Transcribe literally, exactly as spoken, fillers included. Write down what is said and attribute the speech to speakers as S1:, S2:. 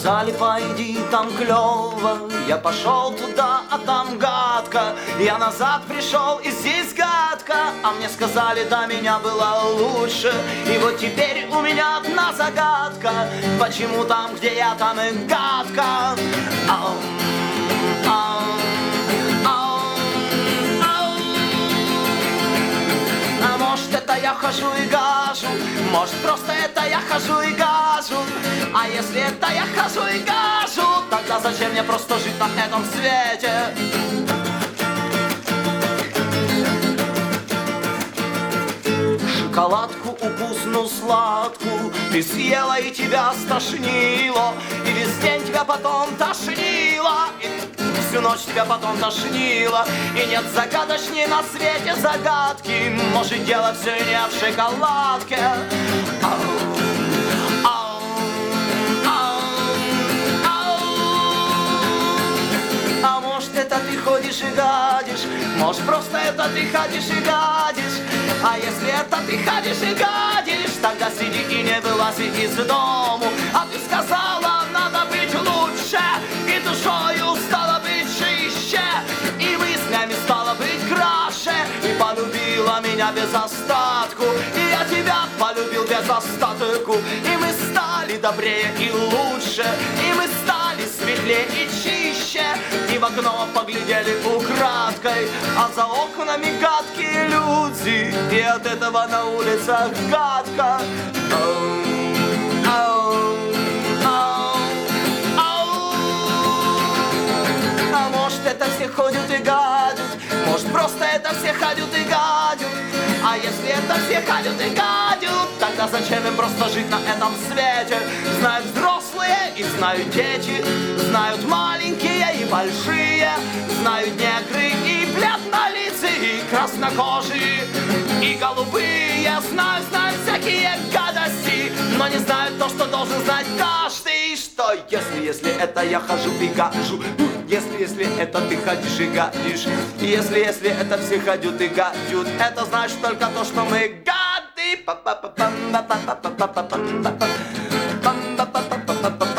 S1: сказали, пойди, там клево. Я пошел туда, а там гадко. Я назад пришел, и здесь гадко. А мне сказали, до меня было лучше. И вот теперь у меня одна загадка: почему там, где я, там и гадко? Ау, ау, ау, ау. А может, это я хожу и гажу, может, просто это я хожу и гажу. А если это я хожу и гажу, тогда зачем мне просто жить на этом свете? Шоколадку укусну сладкую ты съела, и тебя стошнило, и весь день тебя потом тошнило, и всю ночь тебя потом тошнило. И нет загадочней на свете загадки, может, дело все не в шоколадке. Ау, ау, ау, ау. А может, это ты ходишь и гадишь, может, просто это ты ходишь и гадишь. А если это ты ходишь и гадишь, тогда сиди и не вылази из дому. А ты сказала, надо быть лучше, и душою стала быть чище, и мыслями стала быть краше, и полюбила меня без остатку, и я тебя полюбил без остатку. И мы стали добрее и лучше, и мы стали светлее и чище, и в окно поглядели украдкой, а за окнами гадкие люди, и от этого на улицах гадко. Ау, ау, ау, ау. А может, это все ходят и гадят, может, просто это все ходят и гадят. А если это все ходят и гадят, тогда зачем им просто жить на этом свете? Знают взрослые и знают дети, знают маленькие и большие, знают негры и бледнолицые, и краснокожие, и голубые. Знают, знают всякие гадости, но не знают то, что должен знать каждый. Что если, если это я хожу и гажу, если, если это ты ходишь и гадишь, если, если это все ходят и гадят, это значит только то, что мы гады.